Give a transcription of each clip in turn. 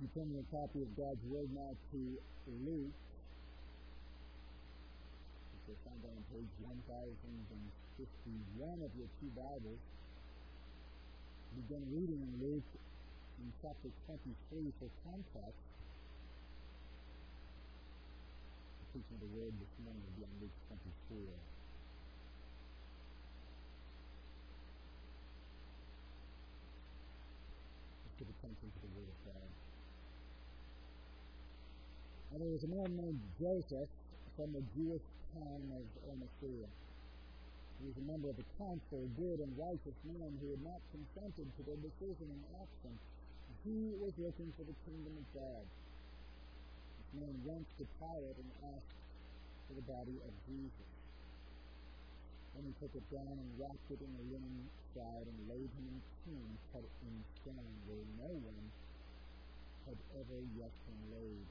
you turn your copy of God's Word now to Luke, which you'll find on page 1051 of your two Bibles, begin reading in Luke in chapter 23 for context. The teaching of the Word this morning will be on Luke 24. Let's give attention to the Word of God. And there was a man named Joseph from the Jewish town of Arimathea. He was a member of the council, a good and righteous man who had not consented to their decision and action. He was looking for the kingdom of God. This man went to Pilate and asked for the body of Jesus. Then he took it down and wrapped it in a linen shroud and laid him in a tomb cut in stone where no one had ever yet been laid.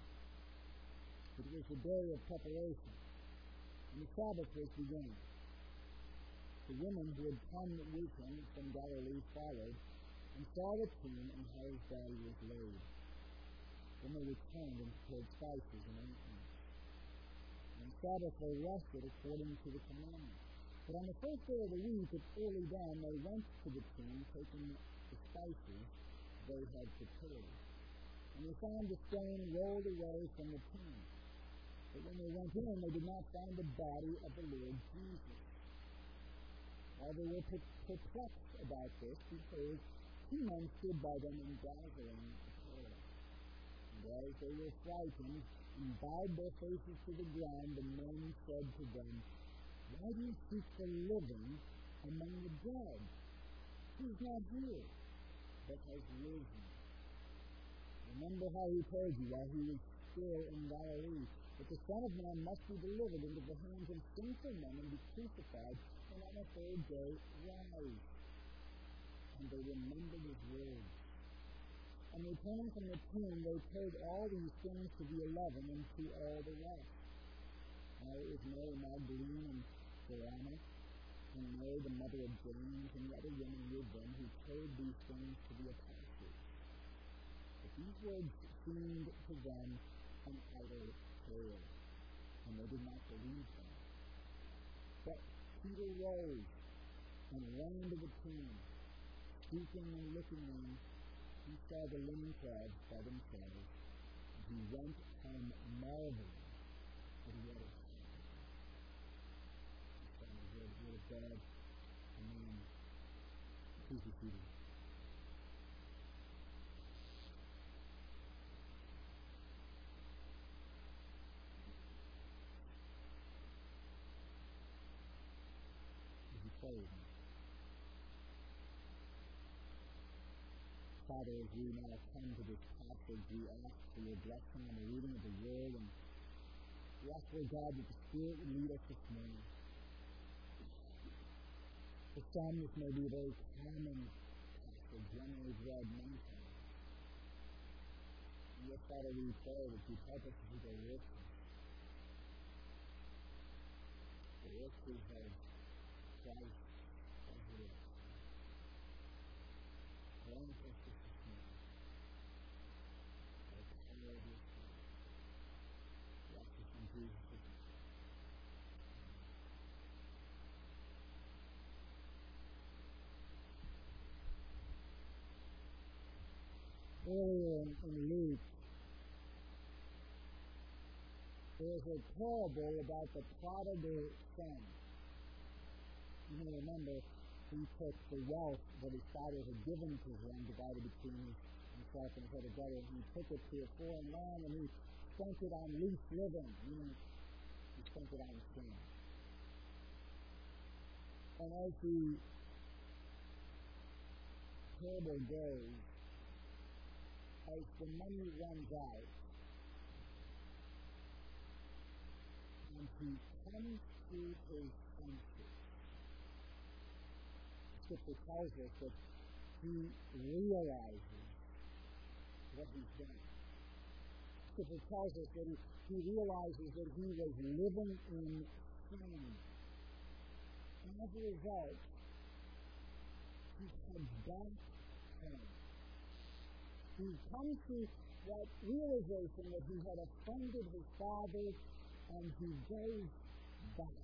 It was the day of preparation, and the Sabbath was beginning. The women who had come with him from Galilee followed, and saw the tomb and how his body was laid. Then they returned and prepared spices and ointments. On the Sabbath they rested according to the commandment. But on the first day of the week, at early dawn, they went to the tomb, taking the spices they had prepared. And they found the stone rolled away from the tomb. But when they went in, they did not find the body of the Lord Jesus. While they were perplexed about this, behold, two men stood by them in dazzling apparel. And as they were frightened and bowed their faces to the ground, the men said to them, "Why do you seek the living among the dead? He is not here, but has risen. Remember how he told you while he was still in Galilee, that the Son of Man must be delivered into the hands of sinful men and be crucified, and on the third day rise." And they remembered his words. And returning from the tomb, they told all these things to the 11 and to all the rest. Now it was Mary Magdalene and Joanna, and Mary the mother of James, and the other women with them, who told these things to the apostles. But these words seemed to them an idle tale, and they did not believe them. But Peter rose and ran to the tomb. Speaking and looking in, he saw the linen cloths by themselves, and he went home marveling at what had happened. The word of God, amen. Please be seated. Father, as we now come to this passage, we ask for your blessing on the reading of the Word, and we ask, Lord God, that the Spirit would lead us this morning. For some, this may be a very common passage, generally read many times. And yet, Father, we pray that you help us to do the work. The work we have Christ as it is. Grant us this morning, by the power of your Spirit. We ask this in Jesus' name. Earlier in Luke, there is a parable about the prodigal son. You may remember, he took the wealth that his father had given to him, divided between himself and his other brother, and he took it to a foreign land, and he spent it on loose living, meaning he spent it on sin. And as the parable goes, as the money runs out, and he comes to his senses, Scripture tells us that he realizes what he's done. Scripture tells us that he realizes that he was living in sin. And as a result, he comes back home. He he comes to that realization that he had offended his Father, and he goes back,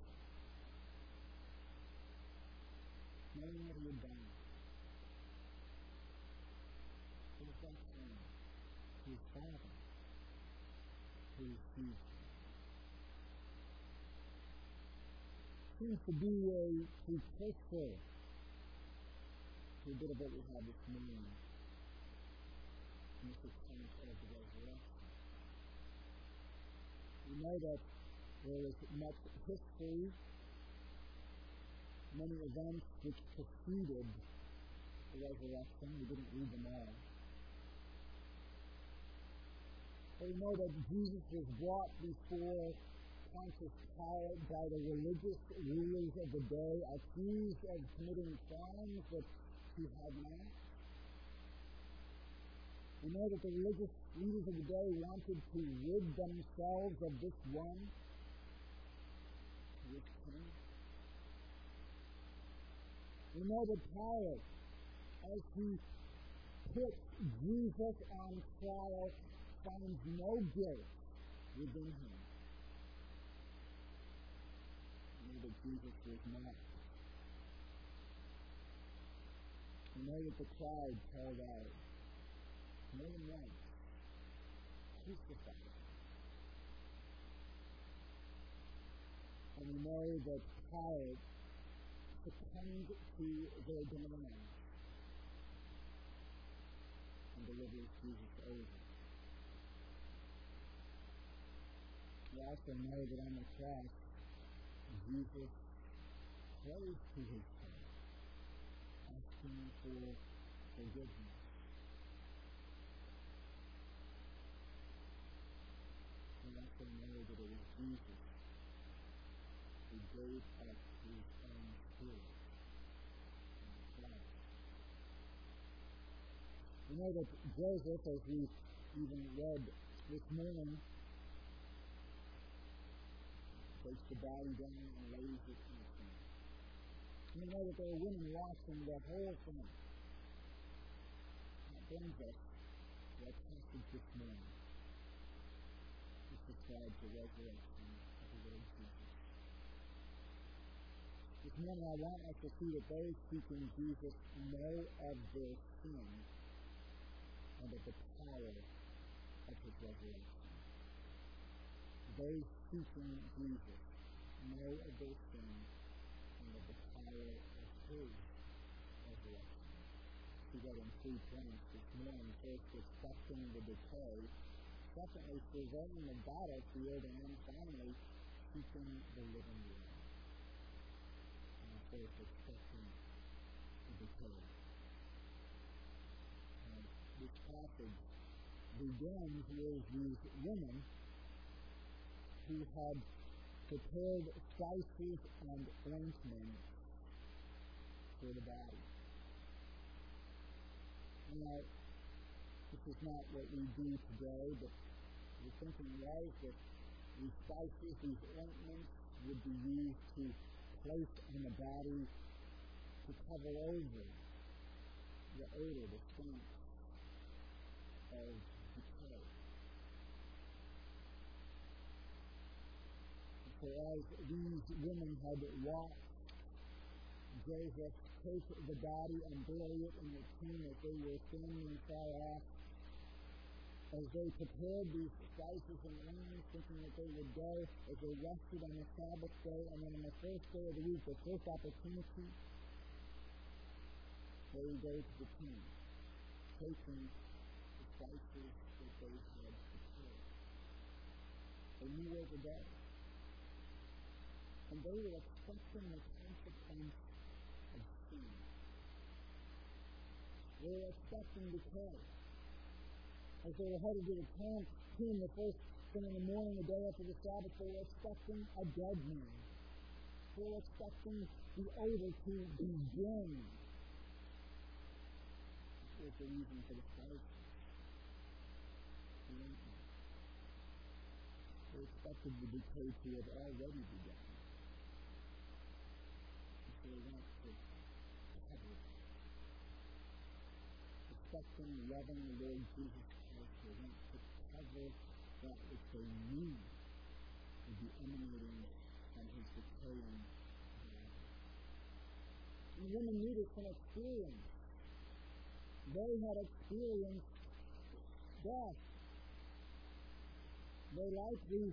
knowing what he had done. What is that saying? His Father, who sees him. Seems to be a precursor to a bit of what we have this morning. And this is coming out of the resurrection. We know that there is much history, many events which preceded the resurrection. We didn't read them all. But we know that Jesus was brought before Pontius Pilate by the religious rulers of the day, accused of committing crimes that he had not. We know that the religious leaders of the day wanted to rid themselves of this one, this king. We know that Pilate, as he puts Jesus on trial, finds no guilt within him. We know that Jesus was not. We know that the crowd called out, more than once, crucify him. And we know that Pilate succumbed to their demands and delivers Jesus over. We also know that on the cross, Jesus prays to his Son, asking for forgiveness. We also know that it was Jesus who gave us his own Spirit on the cross. We know that Joseph, as we even read this morning, takes the body down and lays it in the sand. And we know that there are women watching the whole thing. That brings us to our passage this morning. This describes the resurrection of the Lord Jesus. This morning I want us to see that those seeking Jesus know of their sin and of the power of his resurrection. Those seeking Jesus know of their sin and of the power of his resurrection. We got in 3 points this morning. First, accepting the decay. Secondly, presenting the battlefield. And then finally, seeking the living word. And first, accepting the decay. And this passage begins with these women who had prepared spices and ointment for the body. Now, this is not what we do today, but the thinking was that these spices, these ointments, would be used to place on the body to cover over the odor, the scent of decay. So as these women had watched Joseph take the body and bury it in the tomb that they were standing far off, as they prepared these spices and ointments, thinking that they would go, as they rested on the Sabbath day, and then on the first day of the week, the first opportunity, they would go to the tomb, taking the spices that they had prepared. They knew where to go. And they were accepting the consequence of sin. They were accepting decay. As they were headed to the tomb the first thing in the morning, the day after the Sabbath, they were expecting a dead man. They were expecting the odor to begin. That was the reason for the spices. They expected the decay to have already begun. They want to cover it. The accepting, loving the Lord Jesus Christ. They want to cover that which they knew would be emanating from his decaying body. And the women knew this from experience. They had experienced death. They likely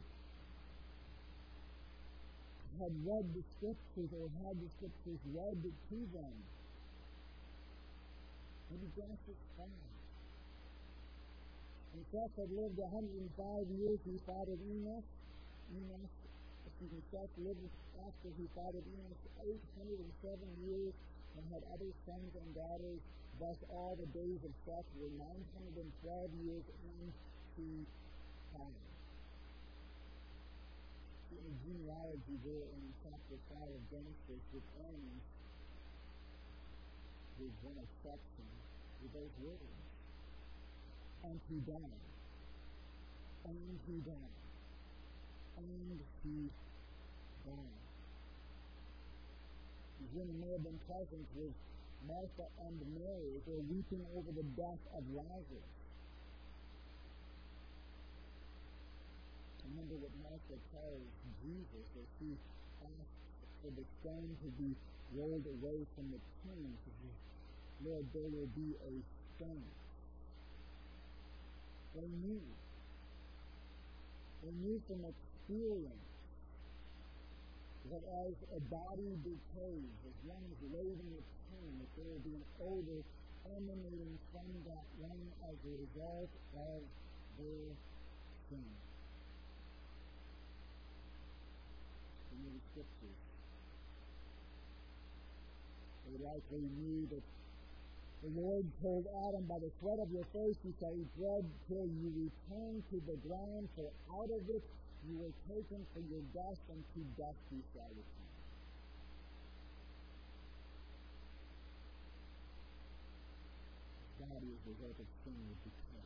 had read the scriptures or had the scriptures read to them. Maybe death is fine. And Seth had lived 105 years. He fathered Enos. Seth lived after he fathered Enos 807 years and had other sons and daughters. Thus all the days of Seth were 912 years into time. The genealogy there in chapter 5 of Genesis, which ends with one exception, with those words. And he died. And he died. And he died. These women may have been present with Martha and Mary as they were weeping over the death of Lazarus. Remember what Martha tells Jesus as he asks for the stone to be rolled away from the tomb. Lord, there will be a stone. They knew from experience that as a body decays, as one is laid in the tomb, that there will be an odor emanating from that one as a result of their sin. In the scriptures, they likely knew that the Lord told Adam, by the sweat of your face you shall eat bread till you return to the ground, for out of it you were taken for your dust, and to dust you shall return. God is the result of sin with decay.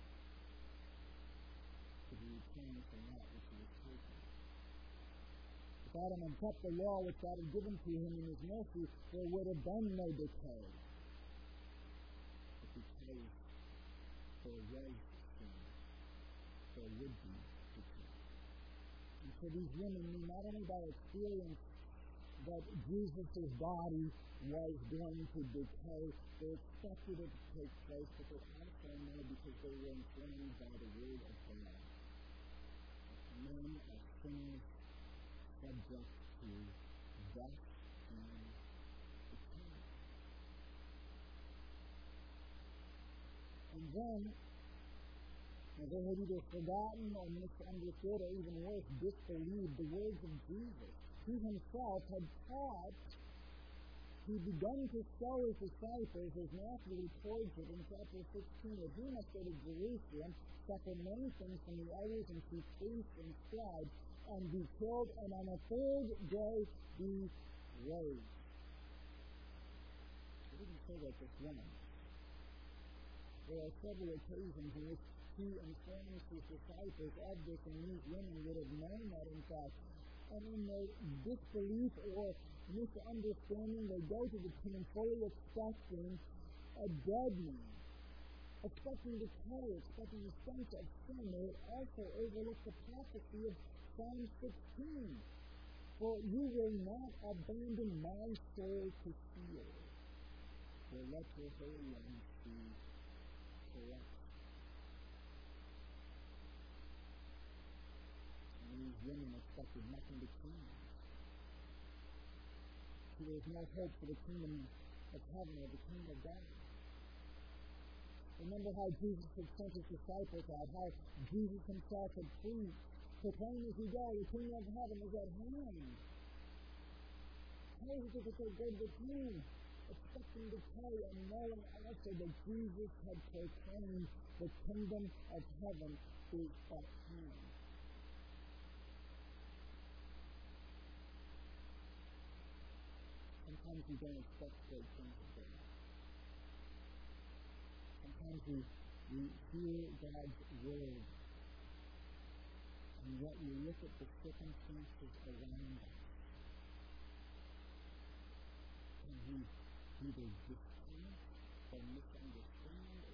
To be returned from that which he was taken. If Adam had kept the law which God had given to him in his mercy, there would have been no decay. There was sin. There would be decay. And so these women knew not only by experience that Jesus' body was going to decay, they expected it to take place, but they also know because they were informed by the word of God. Men are sinners subject to death and decay. And then, they had either forgotten or misunderstood or even worse, disbelieved the words of Jesus. He himself had taught, he'd begun to show his disciples, as Matthew records it in chapter 16, that he must go to Jerusalem, suffer many things from the elders and chief priests and scribes, and be killed, and on the third day be raised. He didn't say that just once. There are several occasions in which he informs his disciples of this, and these women would have known that, in fact. And in their disbelief or misunderstanding, they go to the tomb fully expecting a dead man, expecting decay, expecting the sense of sin. They would also overlook the prophecy of Psalm 16. For you will not abandon my soul to fear, for let your Holy One be correct. And these women expected nothing to change. So there was no hope for the kingdom of heaven or the kingdom of God. Remember how Jesus had sent his disciples out, how Jesus himself had preached, proclaim as you go, the kingdom of heaven is at hand. How is it that they go to the tomb, expecting decay and knowing also that Jesus had proclaimed the kingdom of heaven is at hand? Sometimes we don't expect great things of God. Sometimes we hear God's word, and yet we look at the circumstances around us, and we either dismiss or misunderstand or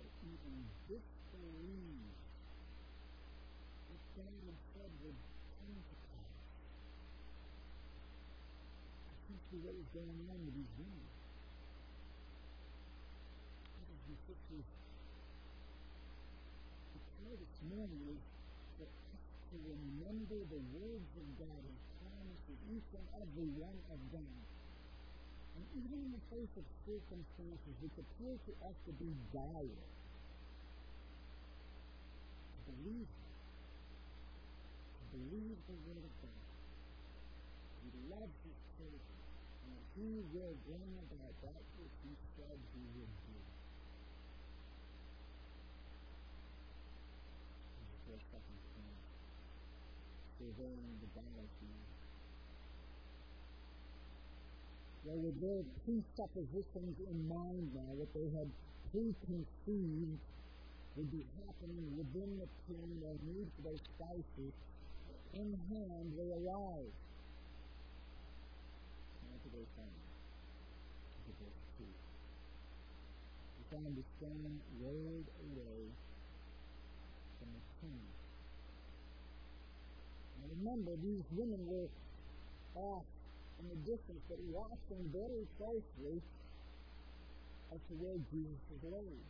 disbelieve what God had said would come to pass. Essentially what was going on with these women. Brothers and sisters, the prayer this morning is for us to remember the words of God and promises, each and every one of them. And even in the face of circumstances which appear to us to be dire, to believe the word of God. He loves his children, and that he will bring about that which he said he would do. For a second time, surveying the battlefield. Well, with their presuppositions in mind now, that they had preconceived would be happening within the tomb, their need for those spices, in hand they arrived. Now to their family. To verse 2. We found the stone rolled away from the tomb. Now remember, these women were off in the distance, but watching very closely as to where Jesus was laid.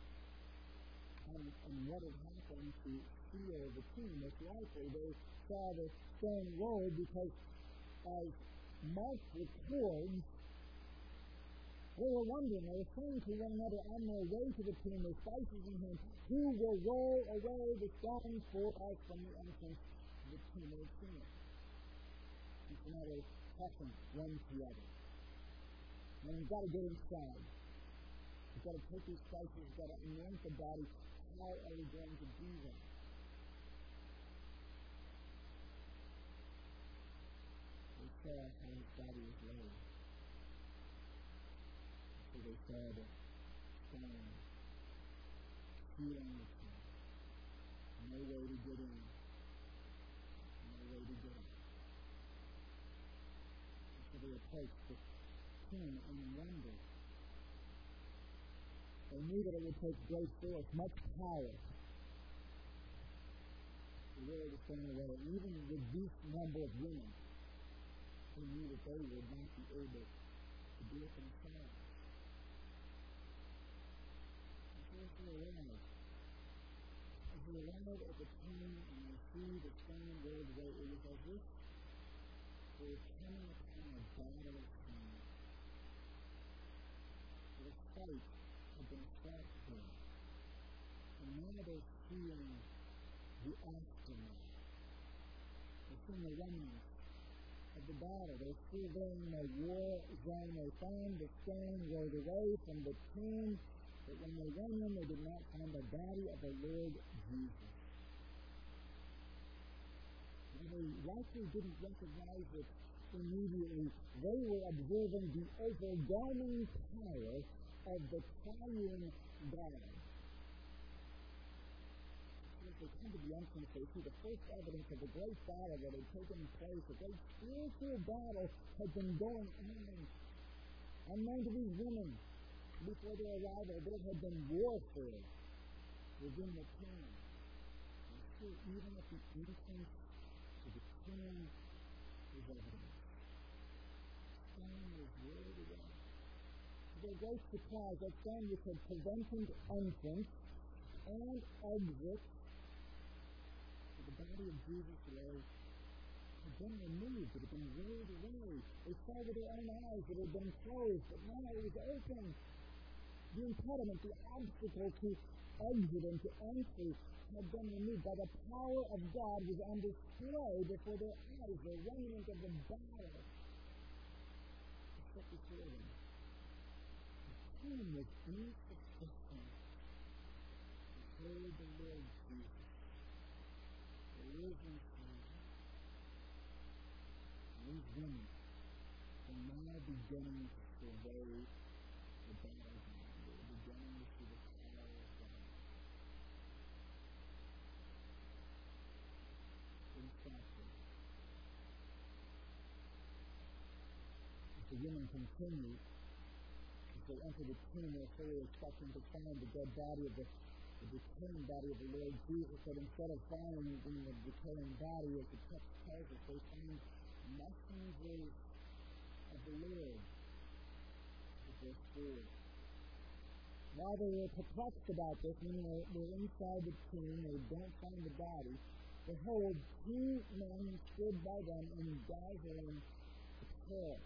And what had happened to seal the tomb. Most likely they saw the stone rolled because as marked with cords, they were wondering, they were saying to one another on their way to the tomb, their spices in hand, who will roll away the stones for us from the entrance to the tomb of the tomb. Each another talking one to the other. And you've got to get inside. You've got to take these spices, you've got to anoint the body. How are we going to do that? They saw how his body was laid. So they saw the stone sealing the tomb. No way to get in. No way to get out. And so they approached the tomb in wonder. They knew that it would take great force, much power, to roll the stone away. Even with this number of women, they knew that they would not be able to do it themselves. And so as they arrived at the tomb and they see the stone rolled away, it was as if they were coming upon a battle scene. The fight had been fought for, and now they're seeing the aftermath. They're seeing the remnants of the battle. They're still there in a war zone. They found the stone rolled away from the tomb, but when they went in, they did not find the body of the Lord Jesus. And they likely didn't recognize it immediately. They were observing the overwhelming power of the triune God. As they come to the entrance, they see the first evidence of the great battle that had taken place. A great spiritual battle had been going on. Unknown to these women before their arrival, there had been warfare within the tomb. And so even at the entrance to the tomb was evidence. The stone was rolled away. To their great surprise, that stone which had prevented entrance and exit to the body of Jesus had been removed. It had been rolled away. They saw with their own eyes that it had been closed, but now it was open. The impediment, the obstacle to exit and to entry had been removed. By the power of God was on display before their eyes. The remnant of the battle was set before them. The tomb was insufficient to hold the Lord Jesus, the risen Savior. These women are now beginning to survey the battleground. They're beginning to see the power of God. In practice, as the women continue, as they enter the tomb, they're fully expecting to find the dead body of the the decaying body of the Lord Jesus, but instead of finding in the decaying body, as the text tells us, they find messengers of the Lord as their spirit. While they were perplexed about this, when they're inside the tomb, they don't find the body, behold, two men stood by them in dazzling apparel.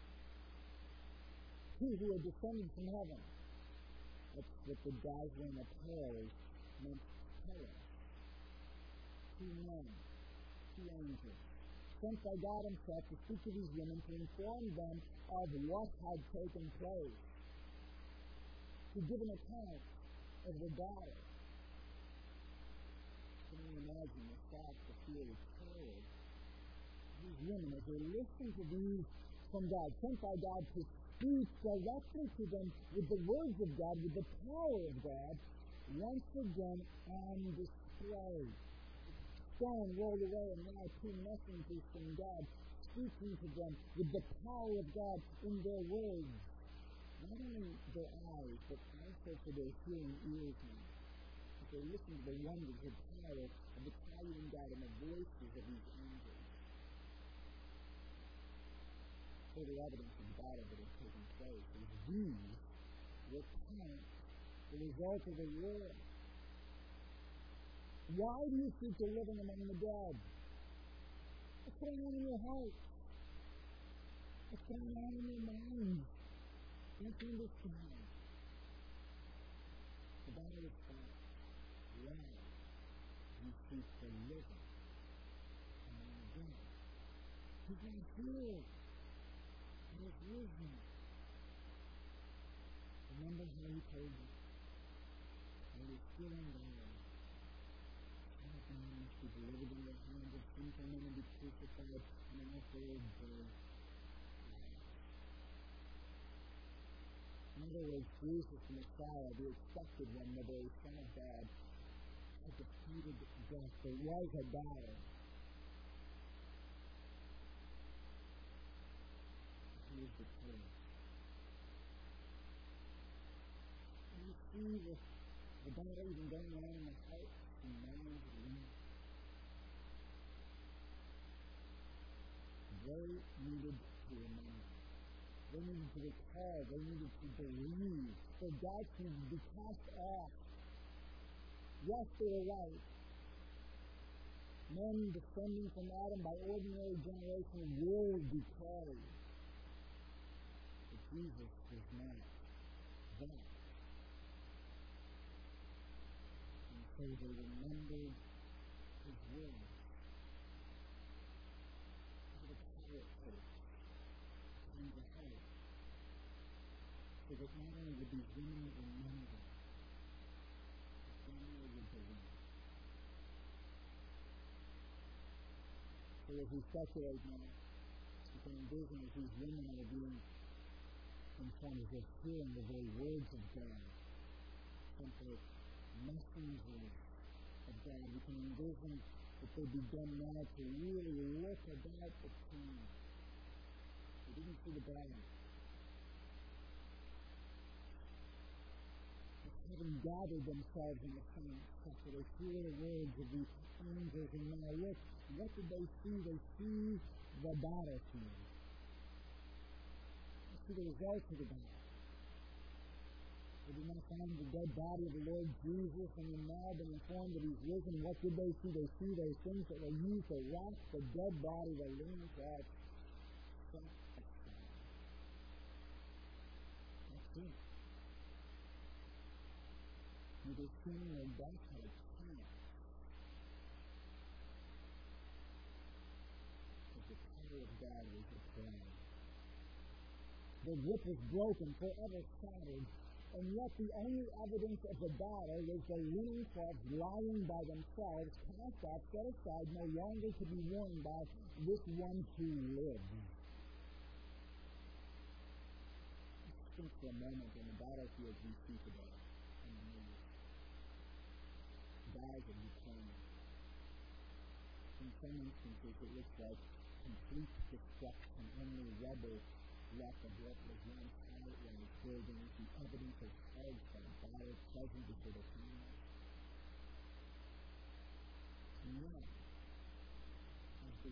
Two who had descended from heaven. That's what the dazzling apparel is meant to tell us. Two men, two angels, sent by God himself to speak to these women to inform them of what had taken place, to give an account of the battle. Can you imagine the thoughts, the fear, the terror of these women as they listen to these from God, sent by God to speak directly to them with the words of God, with the power of God, once again on display. Stone rolled away, and now two messengers from God speaking to them with the power of God in their words. Not only their eyes, but also for their hearing ears now. As they listen to the wonders of power of the triune God and the voices of these angels. Further evidence of the battle that has taken place is these recount the result of the war. Why do you seek the living among the dead? What's going on in your heart? What's going on in your mind? Don't you understand? The battle is fought. Why do you seek the living among the dead? He's not here. He is risen. Remember how he told you? When he was still in the world, to be delivered in the hands of sinful men and be crucified, and on the third day. In other words, Jesus, the Messiah, the expected one, the very Son of God, had defeated death. There was a battle. He is victorious. And you see the battle even going on in the hearts and minds of men. They needed to remember. They needed to recall. They needed to believe. So God can be cast off. Yes, they were right. Men descending from Adam by ordinary generation will be called. But Jesus was not that. And so they remembered his word. And the hope, so that not only would these women remember, but family would believe. So as we speculate now, we can envision as these women are being confronted with hearing the very words of God, simply messengers of God. We can envision that they begin now to really look about the tomb. They didn't see the body. But having gathered themselves in the same spot, they hear the words of these angels, and now look, what did they see? They see the battlefield. They see the results of the battle. They did not find the dead body of the Lord Jesus, and have now been informed that he's risen. What did they see? They see those things that were used to wrap the dead body, the linen cloth. Neither sin nor death had a chance. But the power of God was applied. The grip was broken, forever shattered, and yet the only evidence of the battle was the linen cloths lying by themselves, cast off, set aside, no longer to be worn by this one who lives. Let's think for a moment on the battlefield we see today. Dies of Ukraine. In some instances, it looks like complete destruction. Only rubble left of what was once high-rise buildings, the evidence of heads by battle present before the camera.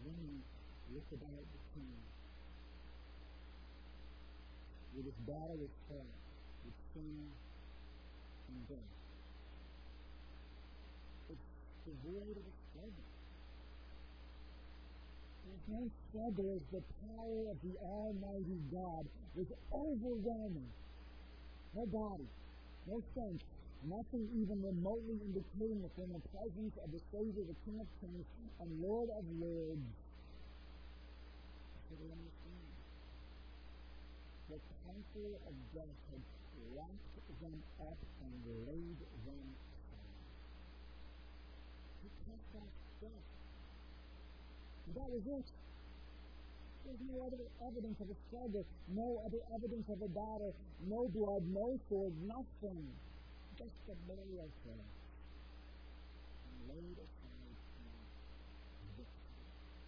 then we look about the scene. With this battle with sin, and death. It's devoid of struggle. There's no struggle as the power of the Almighty God is overwhelming. No body, no sense, nothing even remotely indicating it from the presence of the Savior, the King of Kings, and Lord of Lords. The conqueror of death had wrapped them up and laid them down. He cast off death. And that was it. There's no other evidence of a struggle, no other evidence of a battle, no blood, no sword, nothing. Just the burial place. And laid aside from victory.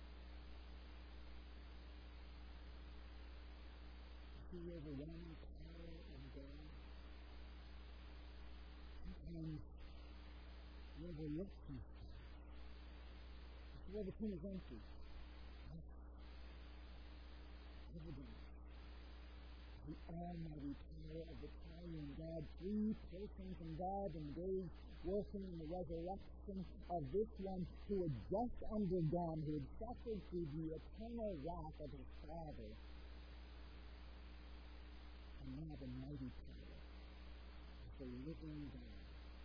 The overwhelming power of God. Sometimes we overlook these things. It's where the tomb is empty. Evidence. The almighty power of the triune God, three persons involved in days working in the resurrection of this one who had just undergone, who had suffered through the eternal wrath of his Father. And now the mighty power of the living God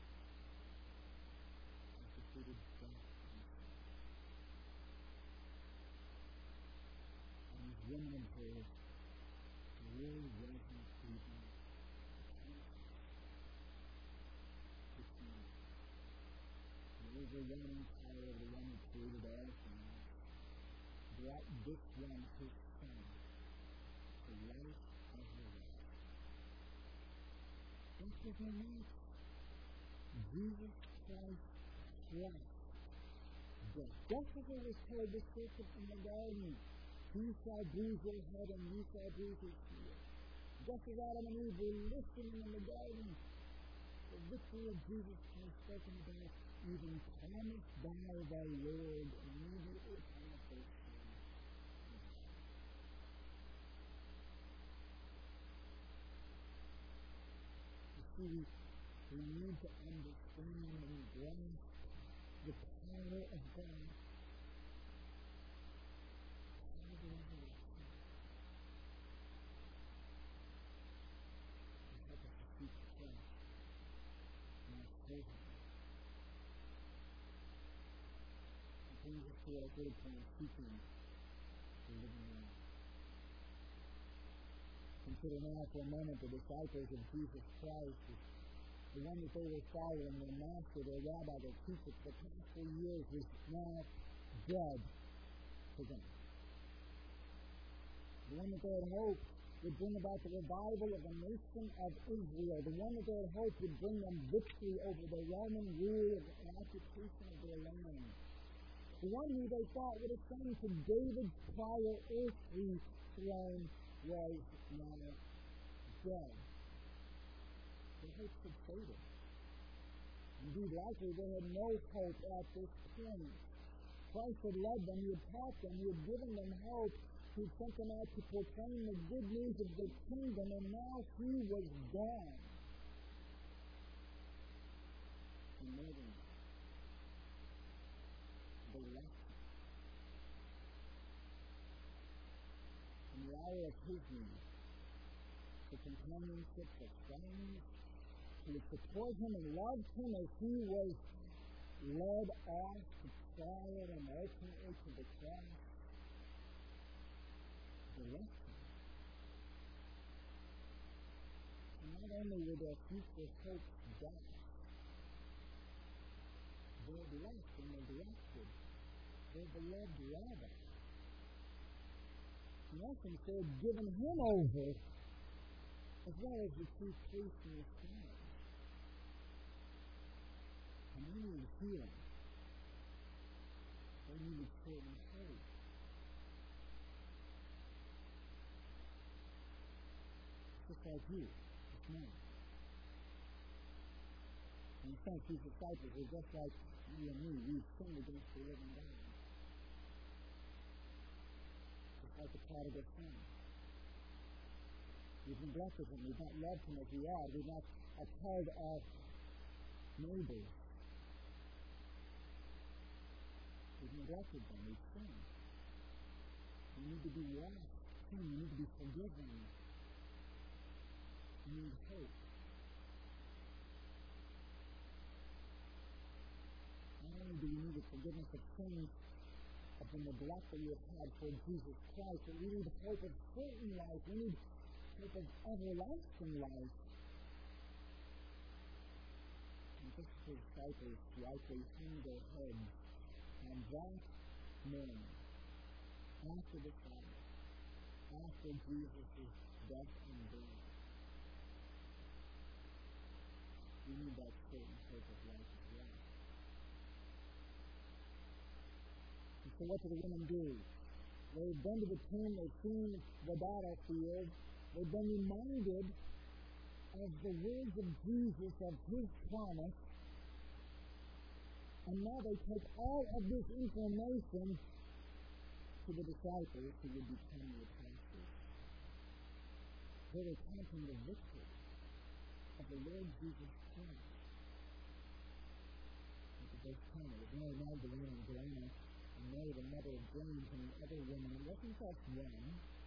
has defeated death and his women and hers really wasn't even the overwhelming power of the one who created all things brought this one, his Son, to life as the life. That's what they mean. Jesus Christ Christ. Just as it was told the serpent in the garden, he shall bruise your head and you shall bruise his heel. Just as Adam and Eve were listening in the garden, the victory of Jesus Christ spoken about, even promised by the Lord immediately upon the first day. You see, we need to understand and grasp the power of God. Jesus to our third point, seeking the living God. Consider now for a moment the disciples of Jesus Christ, the one that they were following, their master, their rabbi, their teacher for the past 3 years was now dead to them. The one that they had hoped would bring about the revival of the nation of Israel, the one that they had hoped would bring them victory over the Roman rule and occupation of their land. The one who they thought would ascend to David's prior earthly throne was now dead. Their hopes had faded. Indeed, likely they had no hope at this point. Christ had led them, he had taught them, he had given them hope, he had sent them out to proclaim the good news of the kingdom, and now he was gone. And more than that, they left him. In the hour of his need, the companionship of friends who would support him and loved him as he was led off to trial and ultimately to the cross, they left him. And not only were their future hopes dashed, they had left and neglected their beloved rabbi. In essence, they had given him over, as well as the chief priest and his son. And they needed healing. They needed certain hope. Just like you, this man. And in fact, these disciples were just like you and me. We've sinned against the living God. like the prodigal son. We've neglected him. We've not loved him as we ought. We've not upheld our neighbors. We've neglected them. We've sinned. We need to be washed. We need to be forgiven. We need hope. Not only do we need the forgiveness of sin, of the neglect that we have had for Jesus Christ, but we need hope of certain life. We need hope of everlasting life. And just as the disciples rightly hung their heads on that morning, after the Sabbath, after Jesus' death and burial, we need that certain hope of life as well. And so what do the women do? They've been to the tomb, they've seen the battlefield, they've been reminded of the words of Jesus, of his promise, and now they take all of this information to the disciples who would become the apostles. They were counting the victory of the Lord Jesus Christ. Look at verse 10. It was Mary Magdalene and Joanna and Mary, the mother of James, and the other women. It wasn't just one.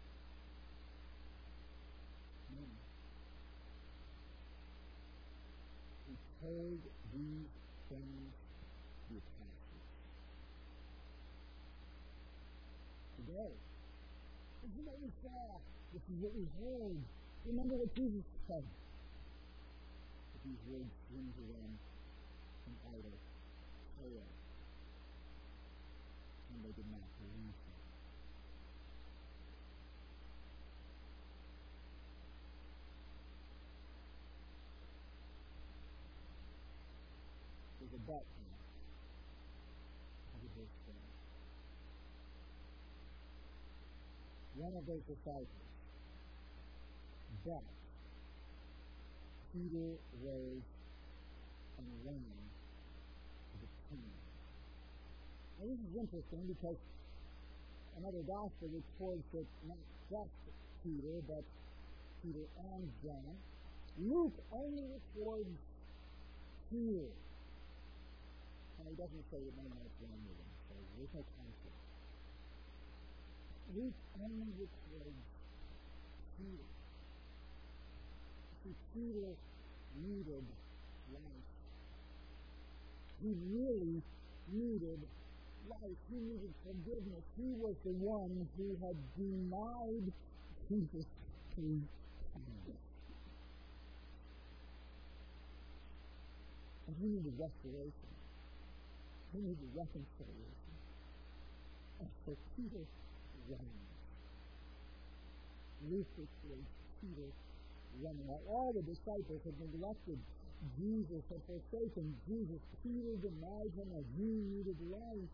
Many. He told these things to the apostles. Today, this is what we saw. This is what we heard. Remember what Jesus said. But these words came to them from idle prayer, and they did not believe him. There's a but here. Look at verse 10. One of those disciples, but Peter rose and ran to the tomb. Now this is interesting because another gospel records that not just Peter, but Peter and John. Luke only records Peter. And he doesn't say that no one else ran with him, so there's no conflict. Luke only records Peter. See, Peter needed life. He really needed life. He needed forgiveness. He was the one who had denied Jesus 3 times. And he needed restoration. He needed reconciliation. And so Peter ran. Ruthlessly, Peter ran. All the disciples had neglected Jesus, had forsaken Jesus. Peter denied him as he needed life.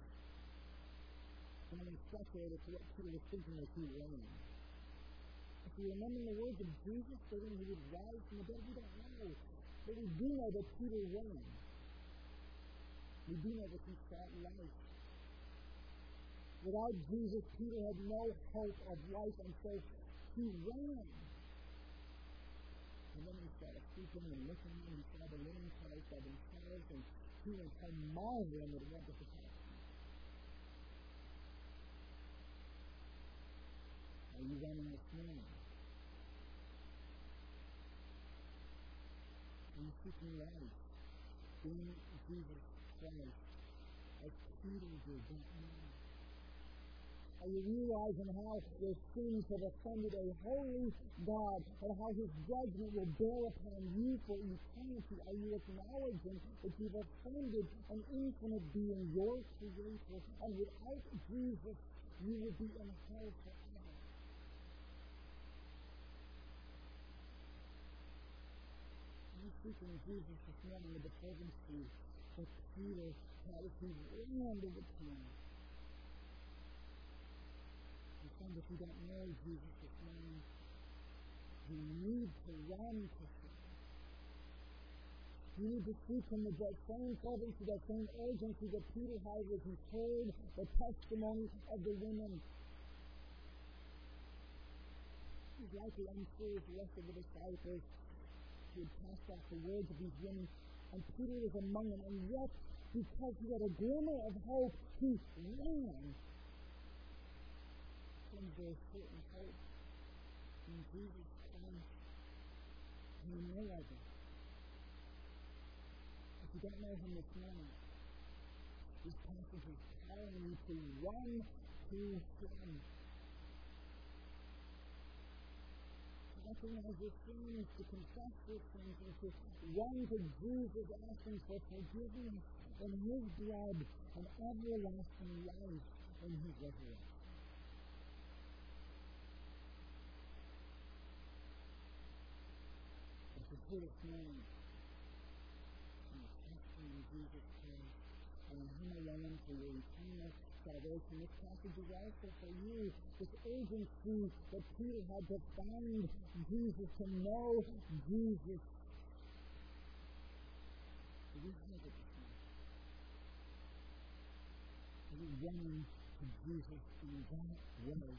And I'm speculating to what Peter was thinking as he ran. If you remember the words of Jesus, that when he would rise from the dead, we don't know. But we do know that Peter ran. We do know that he sought life. Without Jesus, Peter had no hope of life, and so he ran. And then he started speaking and listening, and he saw the living Christ of himself, and he went home marveling at what was happening. Are you running this morning? Are you seeking life in Jesus Christ as Peter did that morning? Are you realizing how your sins have offended a holy God and how his judgment will bear upon you for eternity? Are you acknowledging that you've offended an infinite being, your Creator, and without Jesus you will be in hell forever? Are you seeking Jesus this morning with the fervency that Peter had as he ran to the tomb? And if you don't know Jesus this morning, you need to run to him. You need to seek him with that same fervency, that same urgency that Peter had as he heard the testimony of the women. He's likely unsure as the rest of the disciples who had passed off the words of these women, and Peter was among them, and yet, because he had a glimmer of hope, he ran. From their certain hope in Jesus Christ, and we know of it. If you don't know him this morning, this passage is telling you to run to him. To recognize your sins, to confess your sins, and to run to Jesus asking for forgiveness in his blood and everlasting life in his resurrection. As we hear this morning, in the trusting in Jesus Christ, and in him alone for your eternal salvation, this passage is also for you. This urgency that Peter had to find Jesus, to know Jesus. Do we have it this morning? Are we running to Jesus in that way?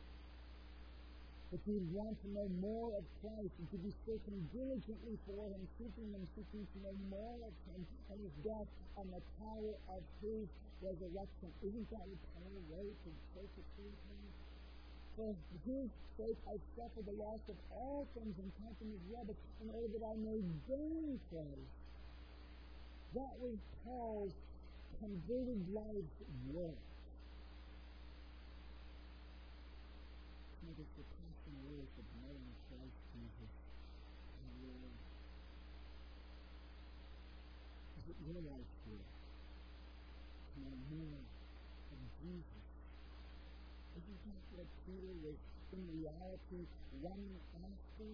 If we want to know more of Christ and to be searching diligently for him, seeking to know more of him and his death and the power of his resurrection. Isn't that what Paul wrote in 1 Corinthians? For his sake I suffer the loss of all things and count them as rubbish, in order that I may gain Christ. That was Paul's converted life's work. It is the passing work of knowing Christ Jesus and Lord. Is it your life's work to know more of Jesus? Isn't that what Peter was in reality running after?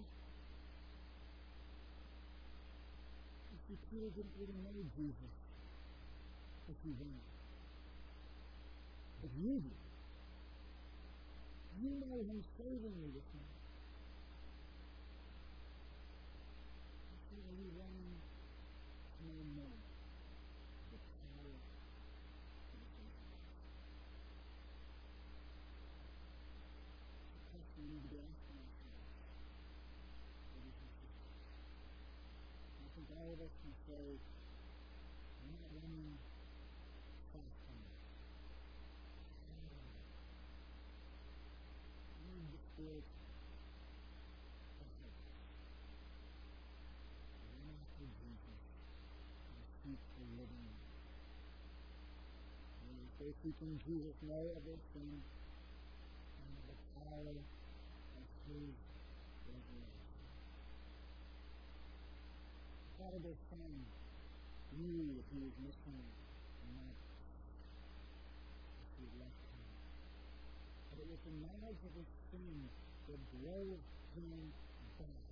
You see, Peter didn't really know Jesus if he went. But you do. You know him savingly this morning. So are you running to know more of the power of the gospel? The question we need to be asking ourselves, brothers and sisters. I think all of us can say, I'm not running fast enough. The Spirit of hope. Run after Jesus and seek the living life. And when we say seeking Jesus, know of his sin and the power of his resurrection. The prodigal son knew that he was missing and not if he had left him. But it was the knowledge of his sin that drove him back.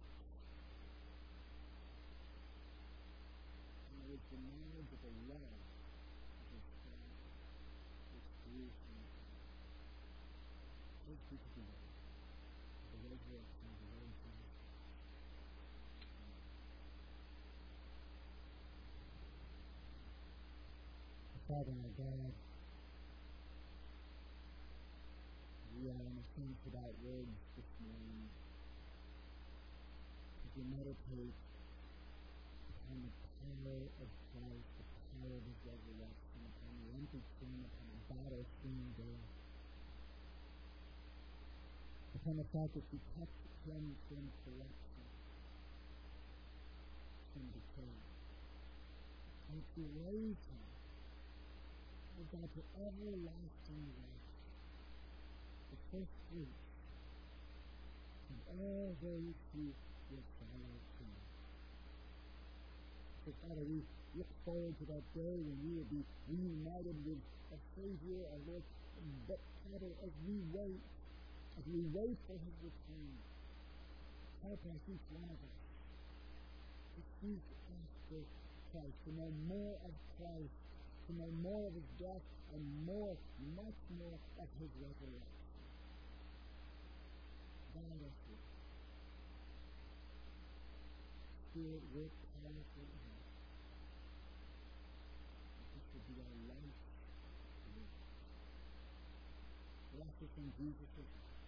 And it was the knowledge of the love of his son which drew him back. Let's keep it together. The resurrection of the Lord Jesus. Father, my God, we are in a sense without words this morning. As we meditate upon the power of Christ, the power of his resurrection, upon the empty tomb, upon the battle scene there, upon the fact that we touched him from corruption, from decay, and we raised him, oh God, to everlasting life. The first fruit of all those who will follow him. So, Father, we look forward to that day when we will be reunited with a Savior, our Lord. But, Father, as we wait for his return, help us, each one of us, to seek after Christ, to know more of Christ, to know more of his death, and more, much more of his resurrection. God, I pray. Spirit, work powerfully in us. This should be our life today. Bless us in Jesus' name.